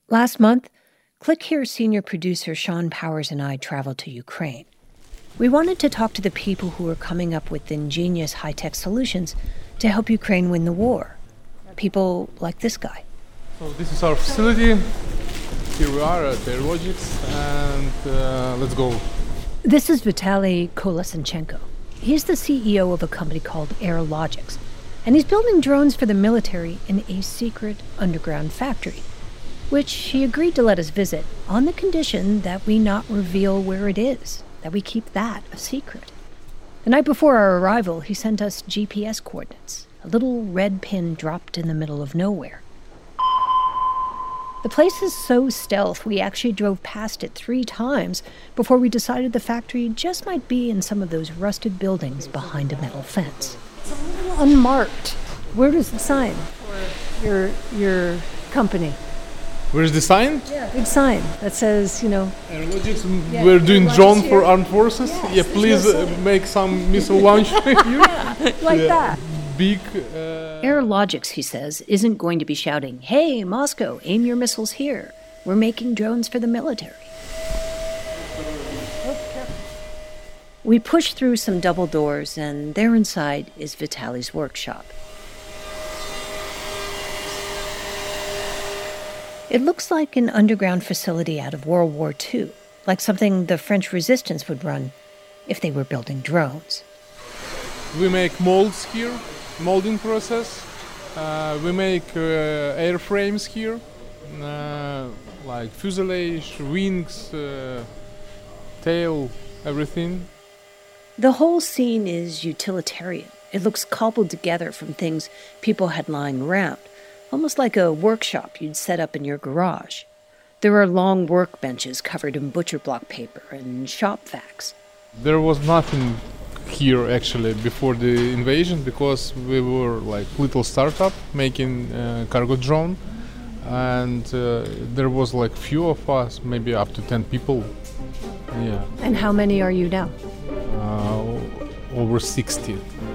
Last month, Click Here senior producer Sean Powers and I traveled to Ukraine. We wanted to talk to the people who are coming up with ingenious high-tech solutions to help Ukraine win the war. People like this guy. So this is our facility. Here we are at Airlogics, and let's go. This is Vitaly Kolesnichenko. He's the CEO of a company called Airlogics, and he's building drones for the military in a secret underground factory, which he agreed to let us visit on the condition that we not reveal where it is, that we keep that a secret. The night before our arrival, he sent us GPS coordinates, a little red pin dropped in the middle of nowhere. The place is so stealth, we actually drove past it 3 times before we decided the factory just might be in some of those rusted buildings behind a metal fence. It's a little unmarked. Where does it sign? Your company. Where's the sign? Yeah, big sign that says, Airlogics, we're doing drone for armed forces. Yes, please make some missile launch here. That. Big. Airlogics, he says, isn't going to be shouting, "Hey, Moscow, aim your missiles here. We're making drones for the military." We push through some double doors, and there inside is Vitaly's workshop. It looks like an underground facility out of World War II, like something the French resistance would run if they were building drones. We make molds here, molding process. We make airframes here, like fuselage, wings, tail, everything. The whole scene is utilitarian. It looks cobbled together from things people had lying around, almost like a workshop you'd set up in your garage. There are long workbenches covered in butcher block paper and shop vacs. There was nothing here actually before the invasion because we were like little startup making cargo drone, and there was like few of us, maybe up to 10 people. Yeah. And how many are you now? Over 60.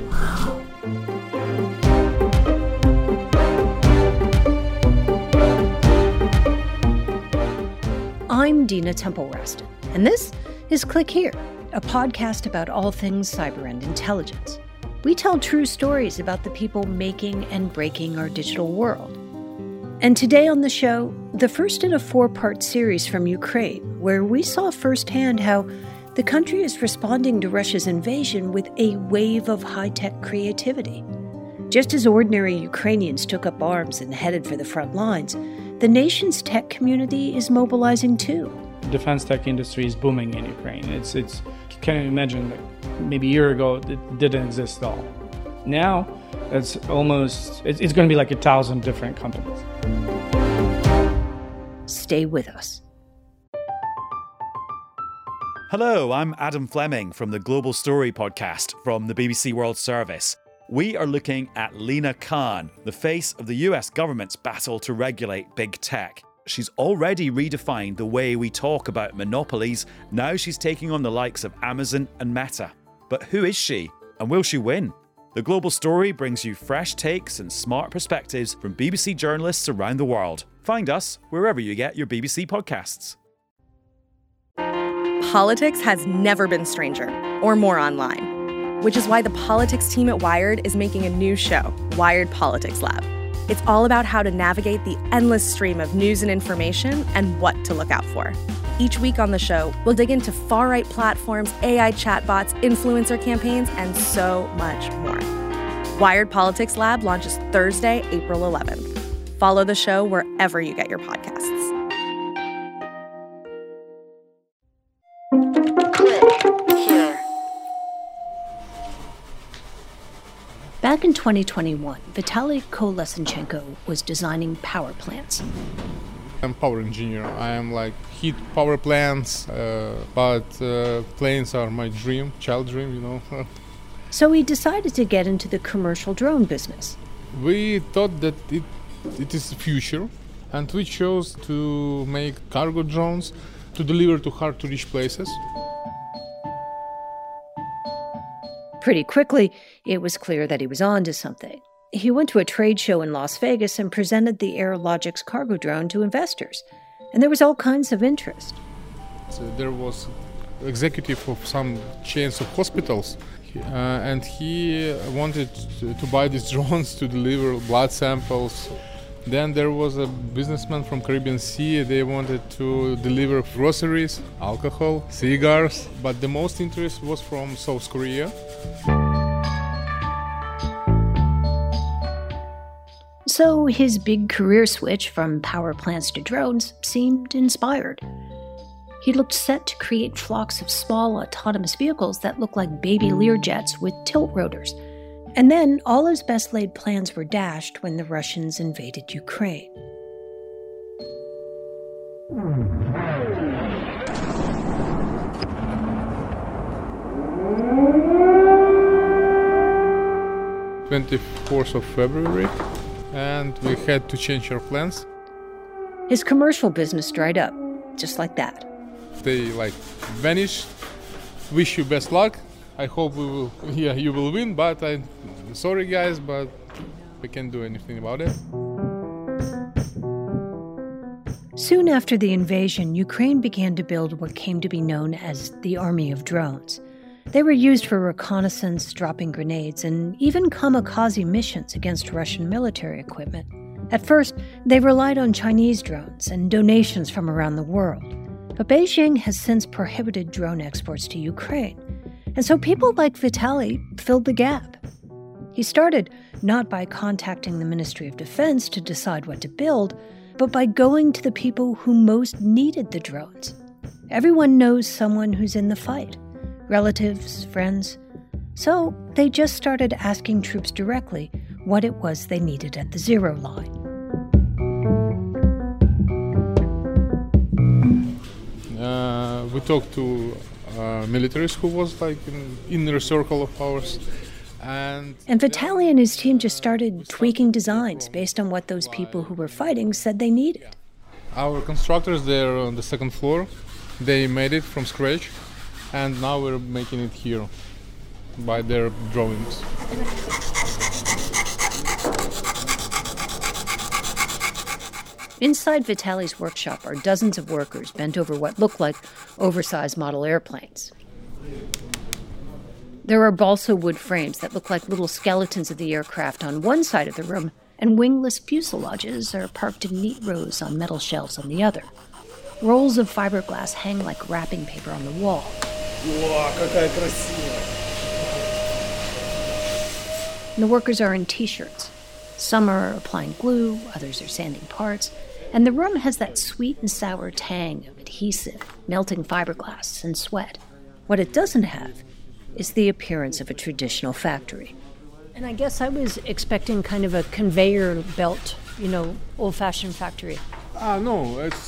I'm Dina Temple-Raston, and this is Click Here, a podcast about all things cyber and intelligence. We tell true stories about the people making and breaking our digital world. And today on the show, the first in a 4-part series from Ukraine, where we saw firsthand how the country is responding to Russia's invasion with a wave of high-tech creativity. Just as ordinary Ukrainians took up arms and headed for the front lines, the nation's tech community is mobilizing too. Defense tech industry is booming in Ukraine. Can you imagine that maybe a year ago it didn't exist at all. Now it's going to be like 1,000 different companies. Stay with us. Hello, I'm Adam Fleming from the Global Story podcast from the BBC World Service. We are looking at Lina Khan, the face of the US government's battle to regulate big tech. She's already redefined the way we talk about monopolies. Now she's taking on the likes of Amazon and Meta. But who is she? And will she win? The Global Story brings you fresh takes and smart perspectives from BBC journalists around the world. Find us wherever you get your BBC podcasts. Politics has never been stranger or more online, which is why the politics team at Wired is making a new show, Wired Politics Lab. It's all about how to navigate the endless stream of news and information and what to look out for. Each week on the show, we'll dig into far-right platforms, AI chatbots, influencer campaigns, and so much more. Wired Politics Lab launches Thursday, April 11th. Follow the show wherever you get your podcasts. Back in 2021, Vitaly Kolesnichenko was designing power plants. I'm power engineer. I am like heat power plants, but planes are my dream, child dream, So he decided to get into the commercial drone business. We thought that it is the future, and we chose to make cargo drones to deliver to hard-to-reach places. Pretty quickly, it was clear that he was on to something. He went to a trade show in Las Vegas and presented the Airlogics cargo drone to investors. and there was all kinds of interest. So there was executive of some chains of hospitals, and he wanted to buy these drones to deliver blood samples. Then there was a businessman from Caribbean Sea. They wanted to deliver groceries, alcohol, cigars, but the most interest was from South Korea. So his big career switch from power plants to drones seemed inspired. He looked set to create flocks of small autonomous vehicles that looked like baby Learjets with tilt rotors. And then all his best laid plans were dashed when the Russians invaded Ukraine. "24th of February, and we had to change our plans. His commercial business dried up, just like that. They vanished. Wish you best luck. I hope you will win, but I'm sorry guys, but we can't do anything about it." Soon after the invasion, Ukraine began to build what came to be known as the Army of Drones. They were used for reconnaissance, dropping grenades, and even kamikaze missions against Russian military equipment. At first, they relied on Chinese drones and donations from around the world. But Beijing has since prohibited drone exports to Ukraine. And so people like Vitaly filled the gap. He started not by contacting the Ministry of Defense to decide what to build, but by going to the people who most needed the drones. Everyone knows someone who's in the fight, relatives, friends. So they just started asking troops directly what it was they needed at the zero line. We talked to militaries who was in inner circle of ours. And Vitaly and his team just started tweaking designs based on what those people who were fighting said they needed. Our constructors, they're on the second floor. They made it from scratch, and now we're making it here by their drawings. Inside Vitaly's workshop are dozens of workers bent over what look like oversized model airplanes. There are balsa wood frames that look like little skeletons of the aircraft on one side of the room, and wingless fuselages are parked in neat rows on metal shelves on the other. Rolls of fiberglass hang like wrapping paper on the wall. Wow, какая красивая. And the workers are in t-shirts. Some are applying glue, others are sanding parts, and the room has that sweet and sour tang of adhesive, melting fiberglass, and sweat. What it doesn't have is the appearance of a traditional factory. And I guess I was expecting kind of a conveyor belt, old-fashioned factory. No, it's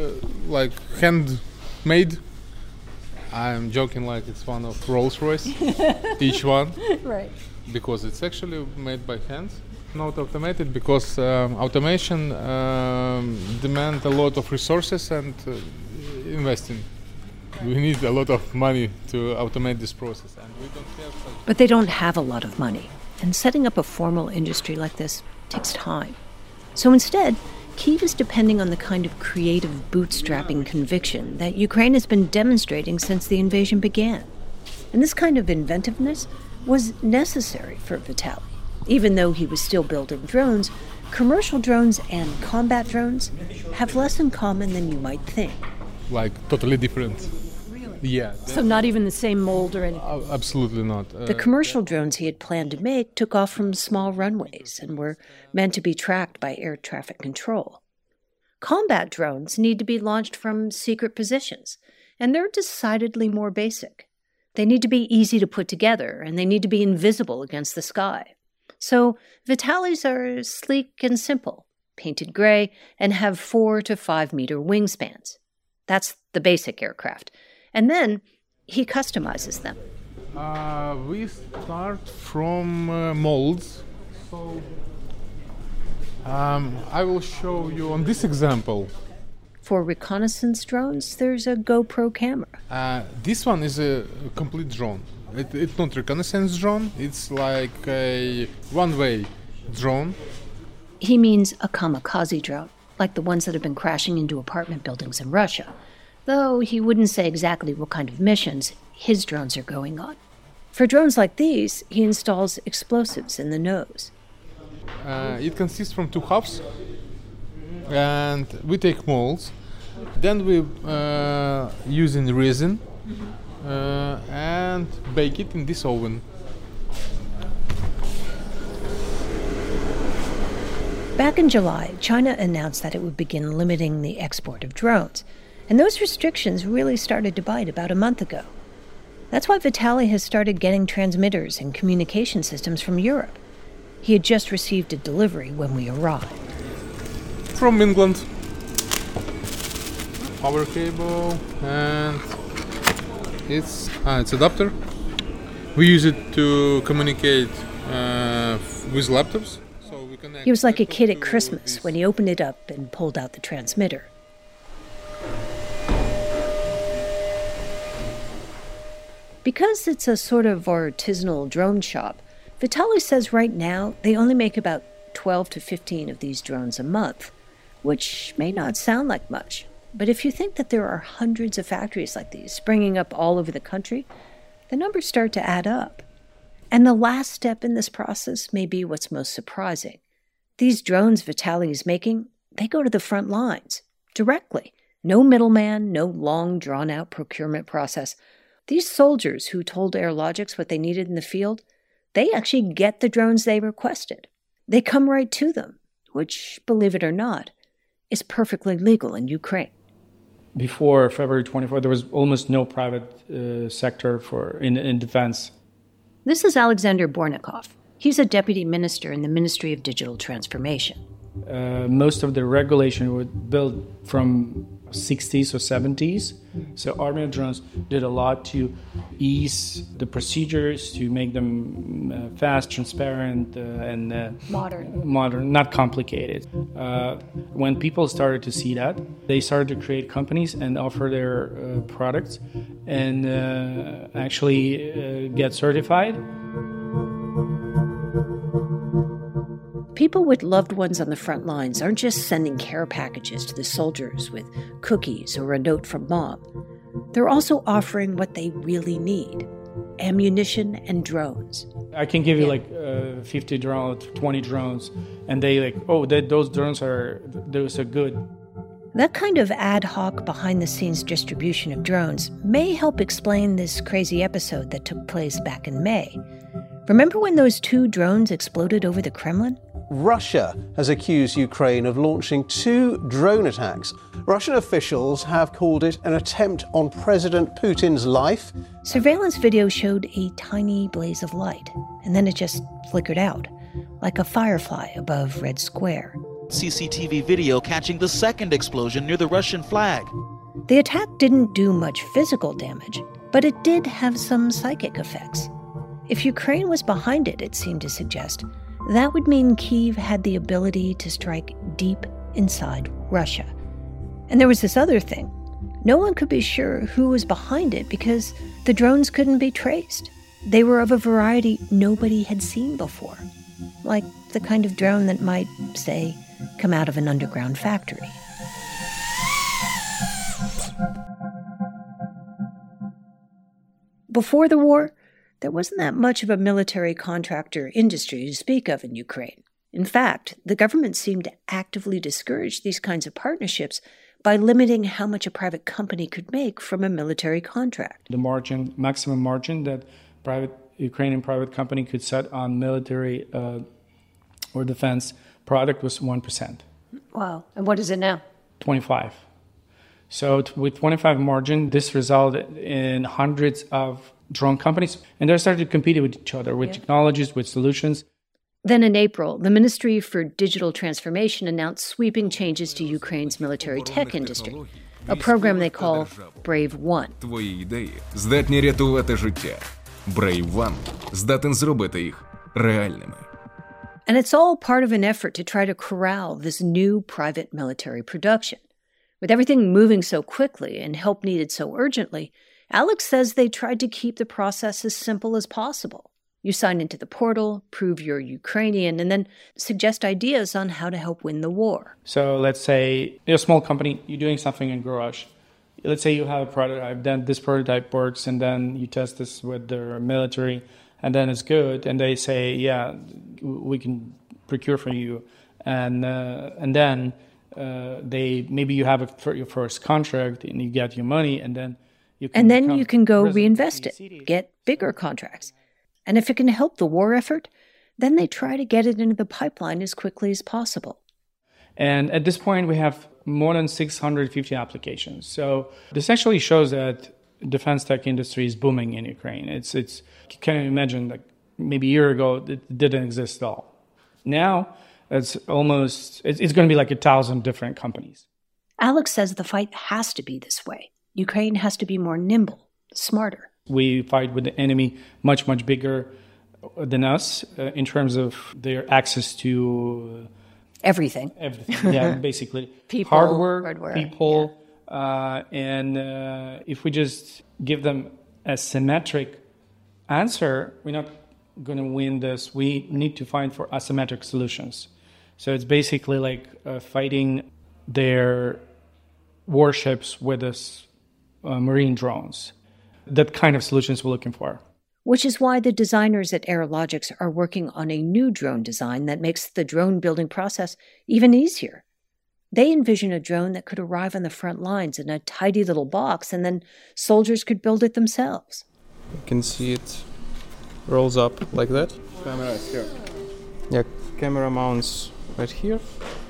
handmade. I'm joking like it's one of Rolls-Royce, each one. Right. Because it's actually made by hand. Not automated because automation demands a lot of resources and investing. We need a lot of money to automate this process, and we don't have such. But they don't have a lot of money, and setting up a formal industry like this takes time. So instead, Kyiv is depending on the kind of creative bootstrapping conviction that Ukraine has been demonstrating since the invasion began. And this kind of inventiveness was necessary for Vitaly. Even though he was still building drones, commercial drones and combat drones have less in common than you might think. Totally different. Really? Yeah. So not even the same mold or anything? Absolutely not. The commercial drones he had planned to make took off from small runways and were meant to be tracked by air traffic control. Combat drones need to be launched from secret positions, and they're decidedly more basic. They need to be easy to put together, and they need to be invisible against the sky. So Vitaly's are sleek and simple, painted gray, and have 4 to 5 meter wingspans. That's the basic aircraft. And then he customizes them. We start from molds. So I will show you on this example. For reconnaissance drones, there's a GoPro camera. This one is a complete drone. It's not reconnaissance drone. It's like a one-way drone. He means a kamikaze drone. like the ones that have been crashing into apartment buildings in Russia, though he wouldn't say exactly what kind of missions his drones are going on. For drones like these, he installs explosives in the nose. It consists from two halves, and we take molds. Then we using resin and bake it in this oven. Back in July, China announced that it would begin limiting the export of drones, and those restrictions really started to bite about a month ago. That's why Vitaly has started getting transmitters and communication systems from Europe. He had just received a delivery when we arrived. From England. Power cable, and it's adapter. We use it to communicate with laptops. So we connect. He was like a kid at Christmas when he opened it up and pulled out the transmitter. Because it's a sort of artisanal drone shop, Vitaly says right now they only make about 12 to 15 of these drones a month, which may not sound like much. But if you think that there are hundreds of factories like these springing up all over the country, the numbers start to add up. And the last step in this process may be what's most surprising. These drones Vitaly is making, they go to the front lines, directly. No middleman, no long, drawn-out procurement process. These soldiers who told Airlogics what they needed in the field, they actually get the drones they requested. They come right to them, which, believe it or not, is perfectly legal in Ukraine. Before February 24th, there was almost no private sector in defense. This is Alexander Bornikov. He's a deputy minister in the Ministry of Digital Transformation. Most of the regulation was built from 60s or 70s. So Army drones did a lot to ease the procedures, to make them fast, transparent, and modern, not complicated. When people started to see that, they started to create companies and offer their products and actually get certified. People with loved ones on the front lines aren't just sending care packages to the soldiers with cookies or a note from mom. They're also offering what they really need: ammunition and drones. I can give you 50 drones, 20 drones, and they those drones are good. That kind of ad hoc, behind-the-scenes distribution of drones may help explain this crazy episode that took place back in May. Remember when those 2 drones exploded over the Kremlin? Russia has accused Ukraine of launching 2 drone attacks. Russian officials have called it an attempt on President Putin's life. Surveillance video showed a tiny blaze of light, and then it just flickered out, like a firefly above Red Square. CCTV video catching the second explosion near the Russian flag. The attack didn't do much physical damage, but it did have some psychic effects. If Ukraine was behind it, it seemed to suggest, that would mean Kyiv had the ability to strike deep inside Russia. And there was this other thing. No one could be sure who was behind it because the drones couldn't be traced. They were of a variety nobody had seen before, like the kind of drone that might, say, come out of an underground factory. Before the war, there wasn't that much of a military contractor industry to speak of in Ukraine. In fact, the government seemed to actively discourage these kinds of partnerships by limiting how much a private company could make from a military contract. The maximum margin that Ukrainian private company could set on military or defense product was 1%. Wow. And what is it now? 25. So with 25 margin, this resulted in hundreds of drone companies, and they started to compete with each other, with technologies, with solutions. Then in April, the Ministry for Digital Transformation announced sweeping changes to Ukraine's military tech industry, a program they call Brave One. Твої ідеї здатні рятувати життя. Brave One здатен зробити їх реальними. And it's all part of an effort to try to corral this new private military production. With everything moving so quickly and help needed so urgently, Alex says they tried to keep the process as simple as possible. You sign into the portal, prove you're Ukrainian, and then suggest ideas on how to help win the war. So let's say you're a small company, you're doing something in garage. Let's say you have a prototype, then this prototype works, and then you test this with the military, and then it's good, and they say, yeah, we can procure for you. And then maybe you have your first contract, and you get your money, and then you can go reinvest it, get bigger contracts. And if it can help the war effort, then they try to get it into the pipeline as quickly as possible. And at this point, we have more than 650 applications. So this actually shows that defense tech industry is booming in Ukraine. Can you imagine, like maybe a year ago, it didn't exist at all. Now, it's going to be like 1,000 different companies. Alex says the fight has to be this way. Ukraine has to be more nimble, smarter. We fight with the enemy much, much bigger than us in terms of their access to everything. Yeah, basically. People, hardware, people. Yeah. And if we just give them a symmetric answer, we're not going to win this. We need to find for asymmetric solutions. So it's basically like fighting their warships with us marine drones. That kind of solutions we're looking for. Which is why the designers at Aerologics are working on a new drone design that makes the drone building process even easier. They envision a drone that could arrive on the front lines in a tidy little box, and then soldiers could build it themselves. You can see it rolls up like that. Camera is here. Yeah, camera mounts right here.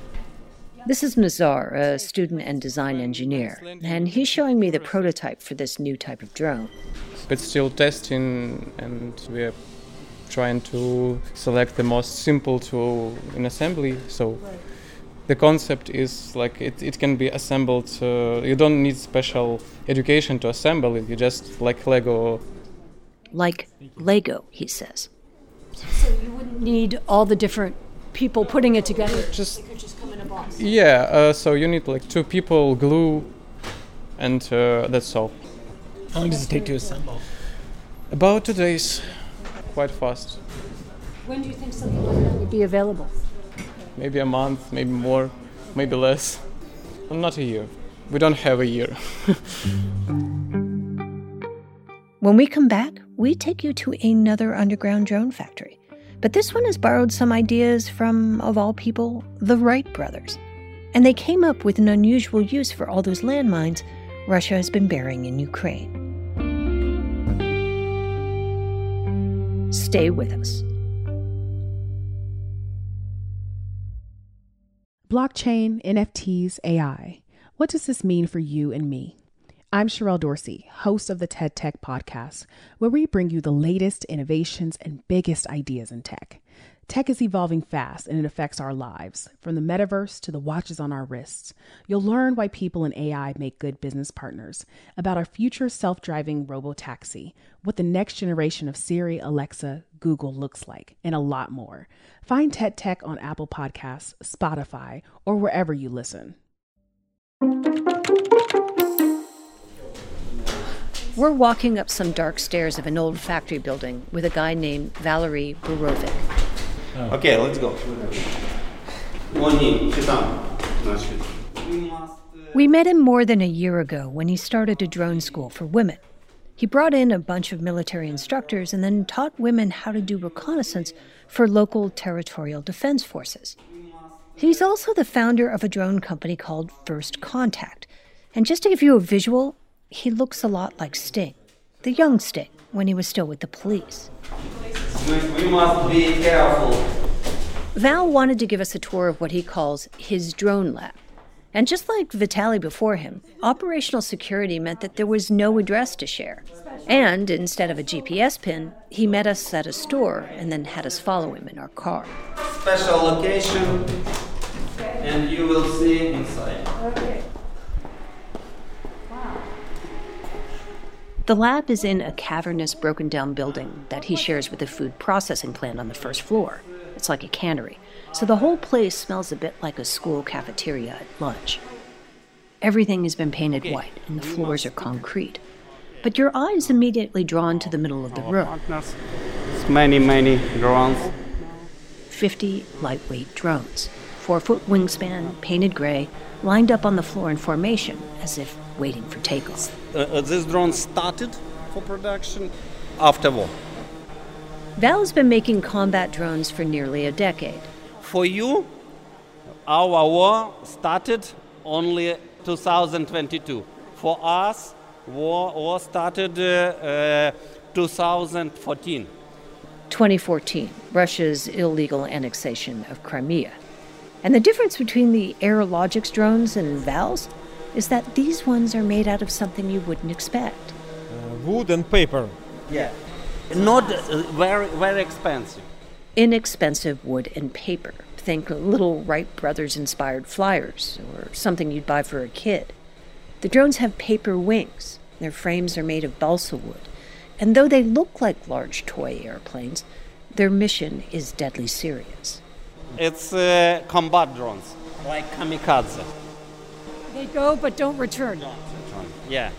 This is Nazar, a student and design engineer, and he's showing me the prototype for this new type of drone. It's still testing, and we're trying to select the most simple tool in assembly. So the concept is like it can be assembled. You don't need special education to assemble it. You just like Lego. Like Lego, he says. So you wouldn't need all the different people putting it together. It could just come in a box. Yeah. So you need like 2 people, glue, and that's all. How long does it take to assemble? About 2 days. Quite fast. When do you think something like that would be available? Maybe a month, maybe more, maybe less. Well, not a year. We don't have a year. When we come back, we take you to another underground drone factory. But this one has borrowed some ideas from, of all people, the Wright brothers. And they came up with an unusual use for all those landmines Russia has been burying in Ukraine. Stay with us. Blockchain, NFTs, AI. What does this mean for you and me? I'm Sherelle Dorsey, host of the TED Tech Podcast, where we bring you the latest innovations and biggest ideas in tech. Tech is evolving fast and it affects our lives, from the metaverse to the watches on our wrists. You'll learn why people in AI make good business partners, about our future self-driving robo-taxi, what the next generation of Siri, Alexa, Google looks like, and a lot more. Find TED Tech on Apple Podcasts, Spotify, or wherever you listen. We're walking up some dark stairs of an old factory building with a guy named Valery Burovic. Okay, let's go. We met him more than a year ago when he started a drone school for women. He brought in a bunch of military instructors and then taught women how to do reconnaissance for local territorial defense forces. He's also the founder of a drone company called First Contact. And just to give you a visual, he looks a lot like Sting, the young Sting, when he was still with the police. We must be careful. Val wanted to give us a tour of what he calls his drone lab. And just like Vitaly before him, operational security meant that there was no address to share. And instead of a GPS pin, he met us at a store and then had us follow him in our car. Special location, and you will see inside. Okay. Wow. The lab is in a cavernous, broken-down building that he shares with a food processing plant on the first floor. It's like a cannery, so the whole place smells a bit like a school cafeteria at lunch. Everything has been painted white, and the floors are concrete. But your eye is immediately drawn to the middle of the room. many drones. 50 lightweight drones, 4-foot wingspan, painted gray, lined up on the floor in formation as if waiting for takeoff. This drone started for production after war. Val has been making combat drones for nearly a decade. For you, our war started only 2022. For us, war started 2014. 2014, Russia's illegal annexation of Crimea. And the difference between the Aerologics drones and Val's is that these ones are made out of something you wouldn't expect. Wood and paper. Yeah. Not very expensive. Inexpensive wood and paper. Think little Wright Brothers inspired flyers or something you'd buy for a kid. The drones have paper wings. Their frames are made of balsa wood. And though they look like large toy airplanes, their mission is deadly serious. It's combat drones, like kamikaze. They go but don't return. Yeah.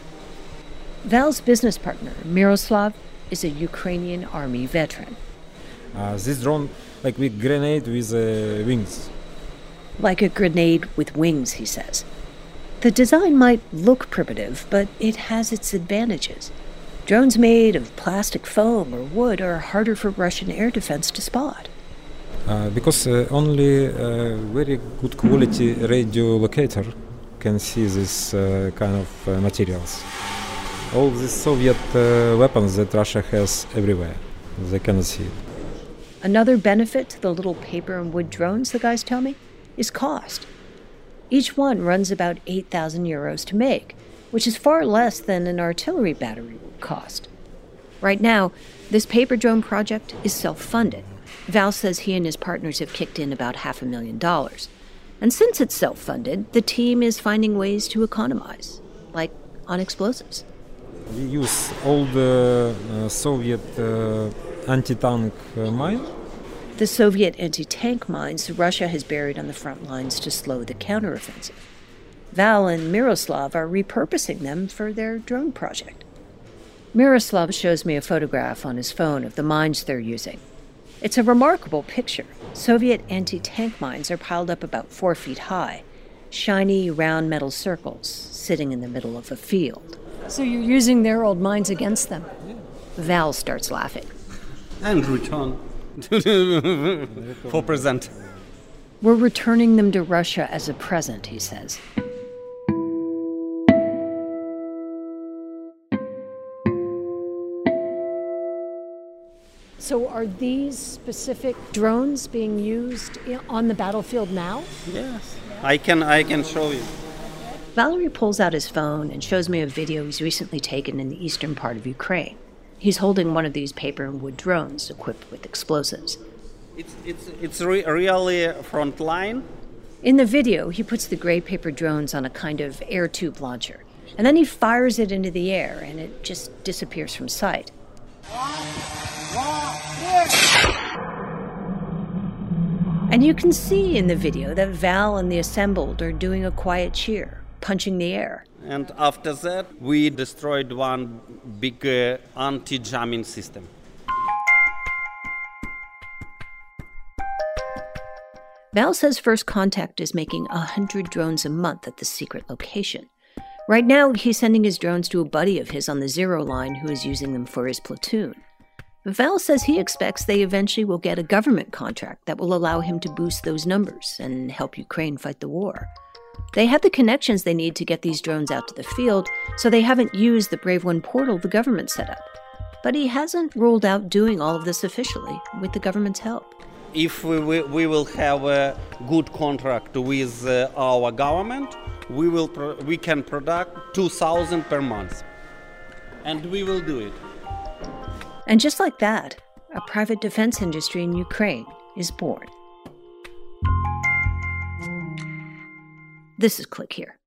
Val's business partner, Miroslav, is a Ukrainian army veteran. This drone, like with grenade with wings. Like a grenade with wings, he says. The design might look primitive, but it has its advantages. Drones made of plastic foam or wood are harder for Russian air defense to spot. Because only very good quality radio locator can see this kind of materials. All these Soviet weapons that Russia has everywhere, they cannot see it. Another benefit to the little paper and wood drones, the guys tell me, is cost. Each one runs about 8,000 euros to make, which is far less than an artillery battery would cost. Right now, this paper drone project is self-funded. Val says he and his partners have kicked in about $500,000. And since it's self-funded, the team is finding ways to economize, like on explosives. We use all the Soviet anti-tank mine. The Soviet anti-tank mines Russia has buried on the front lines to slow the counteroffensive. Val and Miroslav are repurposing them for their drone project. Miroslav shows me a photograph on his phone of the mines they're using. It's a remarkable picture. Soviet anti-tank mines are piled up about 4 feet high, shiny, round metal circles sitting in the middle of a field. So you're using their old mines against them? Val starts laughing. And return for present. We're returning them to Russia as a present, he says. So are these specific drones being used on the battlefield now? Yes, I can show you. Valery pulls out his phone and shows me a video he's recently taken in the eastern part of Ukraine. He's holding one of these paper and wood drones equipped with explosives. It's really front line. In the video, he puts the gray paper drones on a kind of air tube launcher, and then he fires it into the air, and it just disappears from sight. And you can see in the video that Val and the assembled are doing a quiet cheer, punching the air. And after that, we destroyed one big anti-jamming system. Val says First Contact is making 100 drones a month at the secret location. Right now, he's sending his drones to a buddy of his on the Zero line who is using them for his platoon. Val says he expects they eventually will get a government contract that will allow him to boost those numbers and help Ukraine fight the war. They have the connections they need to get these drones out to the field, so they haven't used the Brave One portal the government set up. But he hasn't ruled out doing all of this officially with the government's help. If we will have a good contract with our government, we can produce 2,000 per month. And we will do it. And just like that, a private defense industry in Ukraine is born. This is Click Here.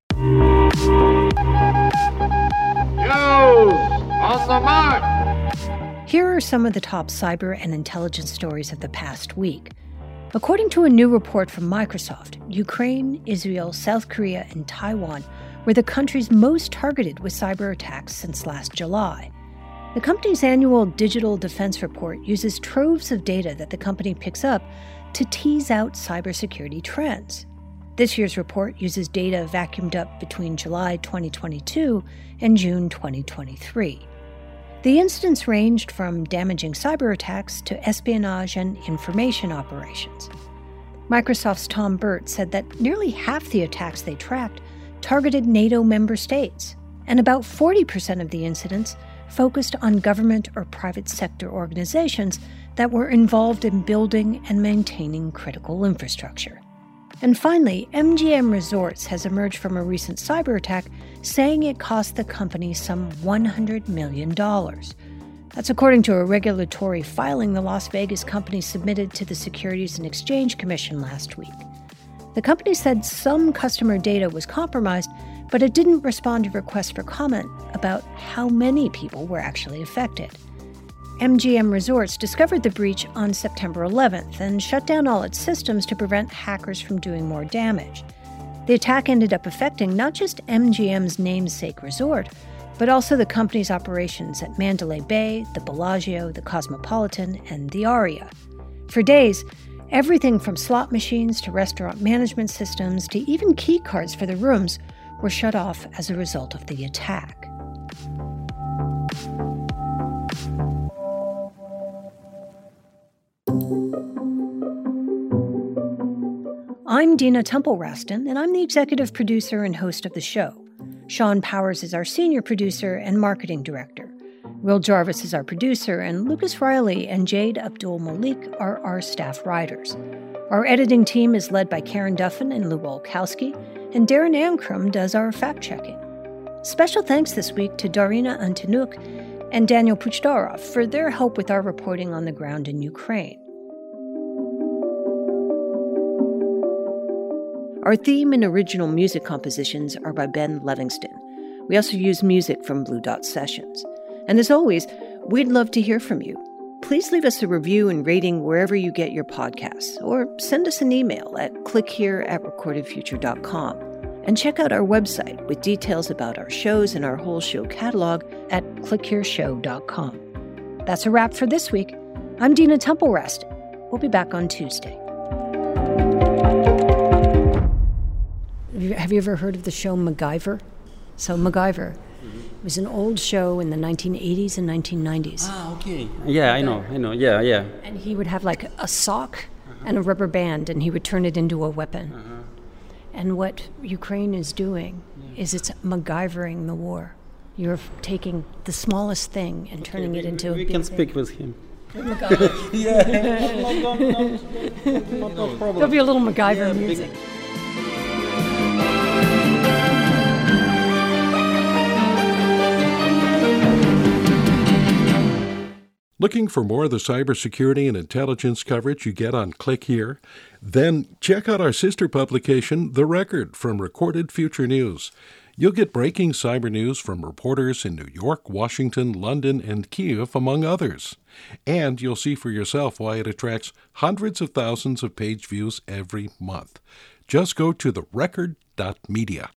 On the mark! Here are some of the top cyber and intelligence stories of the past week. According to a new report from Microsoft, Ukraine, Israel, South Korea, and Taiwan were the countries most targeted with cyber attacks since last July. The company's annual Digital Defense Report uses troves of data that the company picks up to tease out cybersecurity trends. This year's report uses data vacuumed up between July 2022 and June 2023. The incidents ranged from damaging cyber attacks to espionage and information operations. Microsoft's Tom Burt said that nearly half the attacks they tracked targeted NATO member states, and about 40% of the incidents focused on government or private sector organizations that were involved in building and maintaining critical infrastructure. And finally, MGM Resorts has emerged from a recent cyber attack saying it cost the company some $100 million. That's according to a regulatory filing the Las Vegas company submitted to the Securities and Exchange Commission last week. The company said some customer data was compromised, but it didn't respond to requests for comment about how many people were actually affected. MGM Resorts discovered the breach on September 11th and shut down all its systems to prevent hackers from doing more damage. The attack ended up affecting not just MGM's namesake resort, but also the company's operations at Mandalay Bay, the Bellagio, the Cosmopolitan, and the Aria. For days, everything from slot machines to restaurant management systems to even key cards for the rooms were shut off as a result of the attack. I'm Dina Temple-Raston, and I'm the executive producer and host of the show. Sean Powers is our senior producer and marketing director. Will Jarvis is our producer, and Lucas Riley and Jade Abdul-Malik are our staff writers. Our editing team is led by Karen Duffin and Lou Olkowski, and Darren Ankrum does our fact-checking. Special thanks this week to Darina Antonuk and Daniel Puchdarov for their help with our reporting on the ground in Ukraine. Our theme and original music compositions are by Ben Livingston. We also use music from Blue Dot Sessions. And as always, we'd love to hear from you. Please leave us a review and rating wherever you get your podcasts, or send us an email at clickhere@recordedfuture.com. And check out our website with details about our shows and our whole show catalog at clickhereshow.com. That's a wrap for this week. I'm Dina Temple-Raston. We'll be back on Tuesday. Have you ever heard of the show MacGyver? So MacGyver was an old show in the 1980s and 1990s. Ah, okay. Yeah, I know, yeah. And he would have like a sock and a rubber band, and he would turn it into a weapon. And what Ukraine is doing is it's MacGyvering the war. You're taking the smallest thing and turning it into a big thing. We can speak with him. No problem. There'll be a little MacGyver music. Looking for more of the cybersecurity and intelligence coverage you get on Click Here? Then check out our sister publication, The Record, from Recorded Future News. You'll get breaking cyber news from reporters in New York, Washington, London, and Kyiv, among others. And you'll see for yourself why it attracts hundreds of thousands of page views every month. Just go to therecord.media.